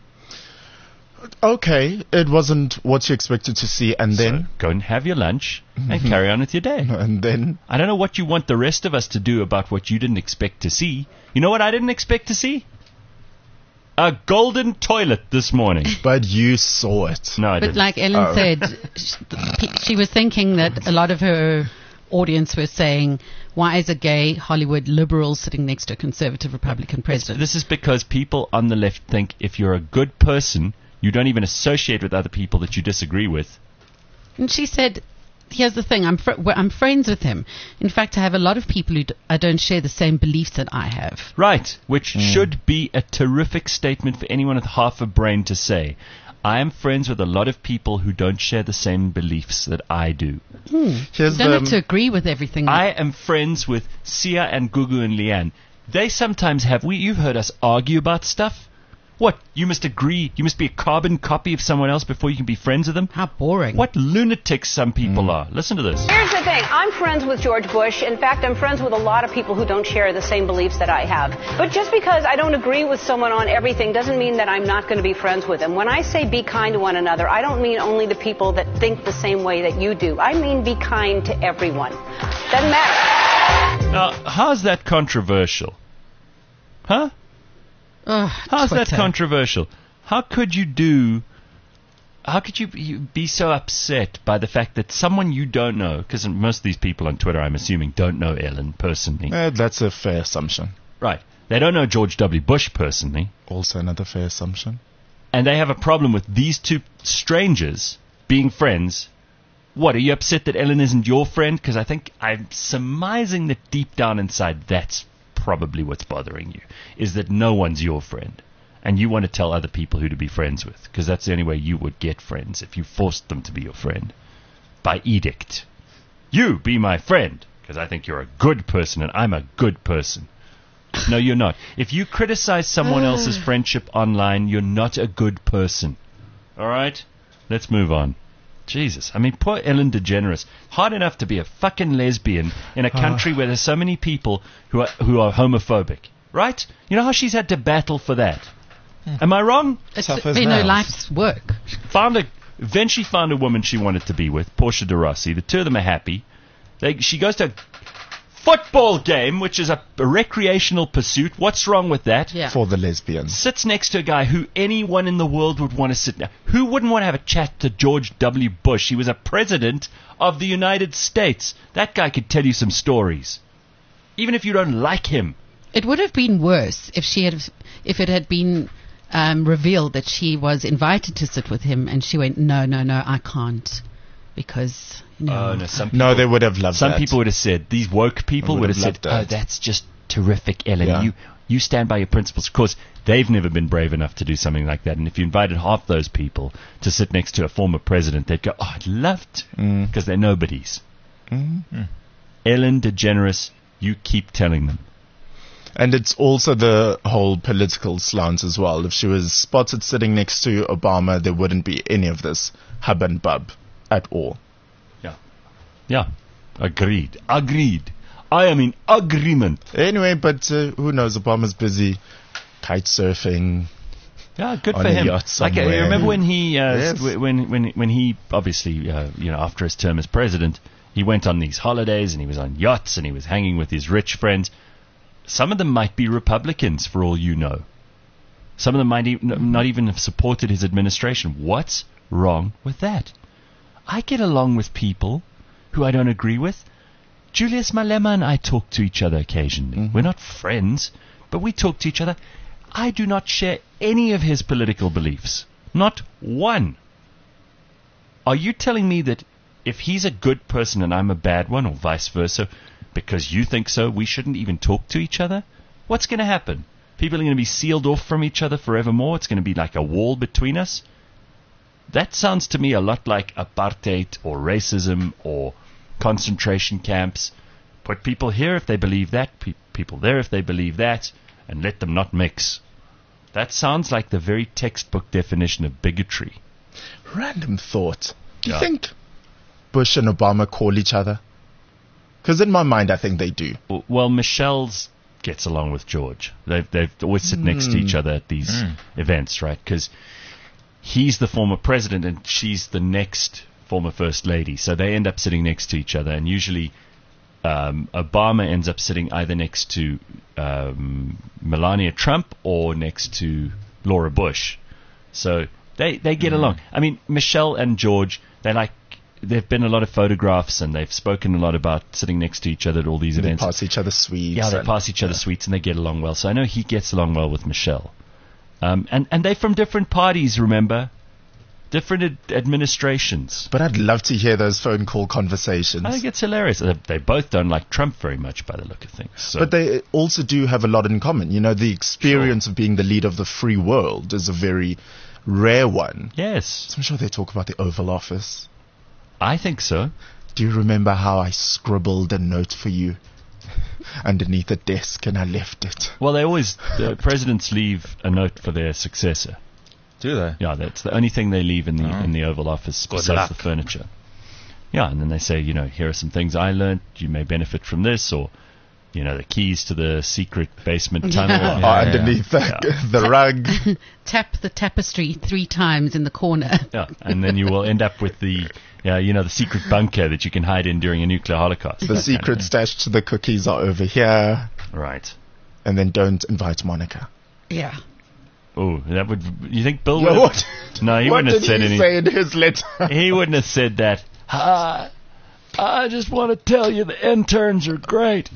Okay, it wasn't what you expected to see, and then... So go and have your lunch and carry on with your day. And then... I don't know what you want the rest of us to do about what you didn't expect to see. You know what I didn't expect to see? A golden toilet this morning. But you saw it. No, I But didn't. like Ellen Oh. said, she, she was thinking that a lot of her audience were saying, why is a gay Hollywood liberal sitting next to a conservative Republican president? This is because people on the left think if you're a good person, you don't even associate with other people that you disagree with. And she said, here's the thing, I'm, fr- well, I'm friends with him. In fact, I have a lot of people who d- I don't share the same beliefs that I have. Right, which should be a terrific statement for anyone with half a brain to say. I am friends with a lot of people who don't share the same beliefs that I do. Here's You don't the... have to agree with everything. I am friends with Sia and Gugu and Leanne. They sometimes have, we, you've heard us argue about stuff. What, you must agree, you must be a carbon copy of someone else before you can be friends with them? How boring. What lunatics some people are. Listen to this. Here's the thing. I'm friends with George Bush. In fact, I'm friends with a lot of people who don't share the same beliefs that I have. But just because I don't agree with someone on everything doesn't mean that I'm not going to be friends with them. When I say be kind to one another, I don't mean only the people that think the same way that you do. I mean be kind to everyone. Doesn't matter. Now, how's that controversial? Huh? Ugh, How's that Twitter. controversial? How could you do... How could you, you be so upset by the fact that someone you don't know, because most of these people on Twitter, I'm assuming, don't know Ellen personally. Eh, that's a fair assumption. Right. They don't know George W. Bush personally. Also another fair assumption. And they have a problem with these two strangers being friends What, are you upset that Ellen isn't your friend? Because I think I'm surmising that deep down inside that's probably what's bothering you, is that no one's your friend. And you want to tell other people who to be friends with, because that's the only way you would get friends, if you forced them to be your friend. By edict. You be my friend, because I think you're a good person and I'm a good person. No, you're not. If you criticize someone else's friendship online, you're not a good person. All right? Let's move on. Jesus. I mean, poor Ellen DeGeneres. Hard enough to be a fucking lesbian in a country where there's so many people who are who are homophobic. Right? You know how she's had to battle for that? Am I wrong? It's Tough as been her nails. life's work. Found a, eventually found a woman she wanted to be with, Portia de Rossi. The two of them are happy. They, she goes to a football game, which is a, a recreational pursuit. What's wrong with that? Yeah. For the lesbians. Sits next to a guy who anyone in the world would want to sit next. Who wouldn't want to have a chat to George W. Bush? He was a president of the United States. That guy could tell you some stories. Even if you don't like him. It would have been worse if she had, if it had been um, revealed that she was invited to sit with him, and she went, no, no, no, I can't, because you know. Oh, no, some people, No, they would have loved Some that. people would have said, these woke people I would would have have said, loved oh, that. that's just terrific, Ellen. Yeah. You you stand by your principles. Of course, they've never been brave enough to do something like that. And if you invited half those people to sit next to a former president, they'd go, oh, I'd love to, because they're nobodies. Mm. Ellen DeGeneres, you keep telling them. And it's also the whole political slant as well. If she was spotted sitting next to Obama, there wouldn't be any of this hub and bub at all. Yeah. Yeah. Agreed. Agreed. I am in agreement. Anyway, but uh, who knows? Obama's busy kite surfing. Yeah, good On for a him. yacht Like, I somewhere. remember when he, uh, Yes. s- when when when he obviously, uh, you know, after his term as president, he went on these holidays and he was on yachts and he was hanging with his rich friends. Some of them might be Republicans, for all you know. Some of them might e- n- not even have supported his administration. What's wrong with that? I get along with people who I don't agree with. Julius Malema and I talk to each other occasionally. Mhm. We're not friends, but we talk to each other. I do not share any of his political beliefs. Not one. Are you telling me that if he's a good person and I'm a bad one, or vice versa, because you think so, we shouldn't even talk to each other? What's going to happen? People are going to be sealed off from each other forevermore? It's going to be like a wall between us? That sounds to me a lot like apartheid or racism or concentration camps. Put people here if they believe that, pe- people there if they believe that, and let them not mix. That sounds like the very textbook definition of bigotry. Random thought. Do you Yeah. think Bush and Obama call each other? Because in my mind, I think they do. W- Well, Michelle's gets along with George. They've, they've always sit next to each other at these Mm. events, right? Because he's the former president and she's the next former first lady. So they end up sitting next to each other. And usually um, Obama ends up sitting either next to um, Melania Trump or next to Laura Bush. So they, they get along. I mean, Michelle and George, they like... There have been a lot of photographs and they've spoken a lot about sitting next to each other at all these They events. pass each other sweets. Yeah, they and- pass each other sweets and they get along well. So I know he gets along well with Michelle. Um, and, and they're from different parties, remember? Different ad- administrations. But I'd love to hear those phone call conversations. I think it's hilarious. They, they both don't like Trump very much by the look of things. So. But they also do have a lot in common. You know, the experience of being the leader of the free world is a very rare one. Yes, So I'm sure they talk about the Oval Office. I think so. Do you remember how I scribbled a note for you underneath a desk and I left it? Well, they always, the presidents leave a note for their successor. Do they? Yeah, that's the only thing they leave in the Oh. in the Oval Office Good besides luck. the furniture. Yeah, and then they say, you know, here are some things I learned. You may benefit from this, or you know, the keys to the secret basement tunnel. Yeah. Or Yeah, underneath yeah. The, the rug. Tap the tapestry three times in the corner. Yeah, and then you will end up with the, yeah, you know, the secret bunker that you can hide in during a nuclear holocaust. The That kind secret of stash to the cookies are over here. thing. Right. And then don't invite Monica. Yeah. Oh, that would. You think Bill Yeah, would? what? No, he what wouldn't have did said he anything. say in his letter? He wouldn't have said that. Hi, I just want to tell you the interns are great.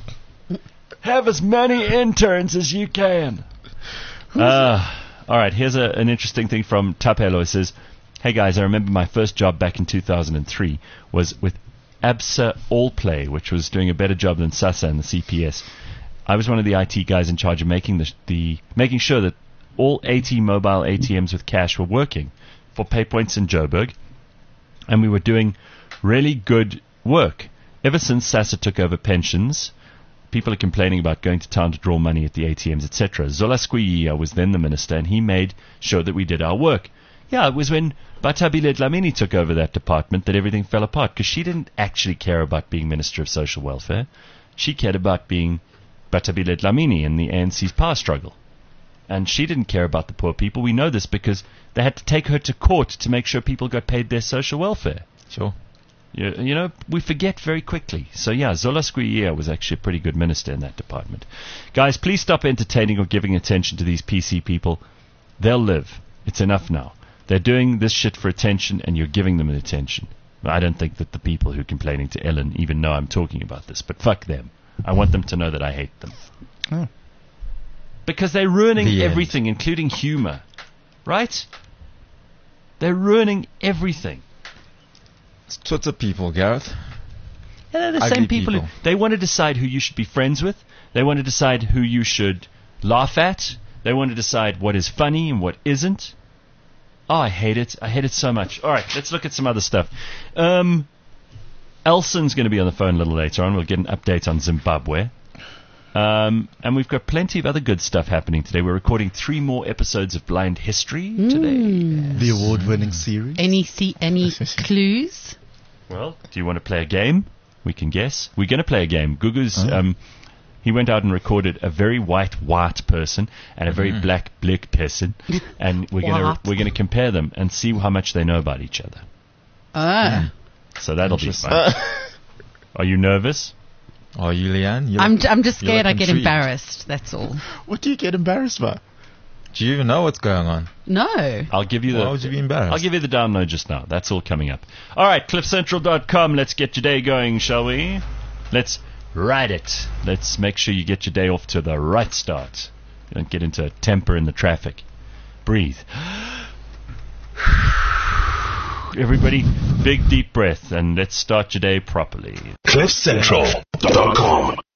Have as many interns as you can. Uh, all right, here's a, an interesting thing from Tapelo. It says, Hey guys, I remember my first job back in two thousand three was with Absa Allplay, which was doing a better job than SASA and the C P S. I was one of the I T guys in charge of making the, the making sure that all eighty mobile A T Ms with cash were working for PayPoints in Joburg, and we were doing really good work. Ever since SASA took over pensions, people are complaining about going to town to draw money at the A T Ms, et cetera. Zola Skwiyiya was then the minister, and he made sure that we did our work. Yeah, it was when Batabile Dlamini took over that department that everything fell apart, because she didn't actually care about being Minister of Social Welfare. She cared about being Batabile Dlamini in the A N C's power struggle. And she didn't care about the poor people. We know this because they had to take her to court to make sure people got paid their social welfare. Sure. You, you know, we forget very quickly. So, yeah, Zola Skwiyiya was actually a pretty good minister in that department. Guys, please stop entertaining or giving attention to these P C people. They'll live. It's enough now. They're doing this shit for attention, and you're giving them attention. I don't think that the people who are complaining to Ellen even know I'm talking about this, but fuck them. I want them to know that I hate them. Oh. Because they're ruining The end. everything, including humor. Right? They're ruining everything. It's Twitter people, Gareth. And they're the Ugly same people, people. who they want to decide who you should be friends with. They want to decide who you should laugh at. They want to decide what is funny and what isn't. Oh, I hate it. I hate it so much. All right, let's look at some other stuff. Um, Elson's going to be on the phone a little later on. We'll get an update on Zimbabwe. Um, and we've got plenty of other good stuff happening today. We're recording three more episodes of Blind History today. The award-winning series. Any see any clues? Well, do you want to play a game? We can guess. We're going to play a game. Gugu's, Oh. um, he went out and recorded a very white, white person and a very black, black person. And we're going to What? we're going to compare them and see how much they know about each other. Ah, So that'll be fun. Are you nervous? Are you, Leanne? You I'm look- I'm just you scared look I get intrigued. embarrassed. That's all. What do you get embarrassed by? Do you even know what's going on? No. I'll give you the. Why would you be embarrassed? I'll give you the download just now. That's all coming up. All right, cliff central dot com. Let's get your day going, shall we? Let's ride it. Let's make sure you get your day off to the right start. You don't get into a temper in the traffic. Breathe. Everybody, big deep breath, and let's start your day properly. cliff central dot com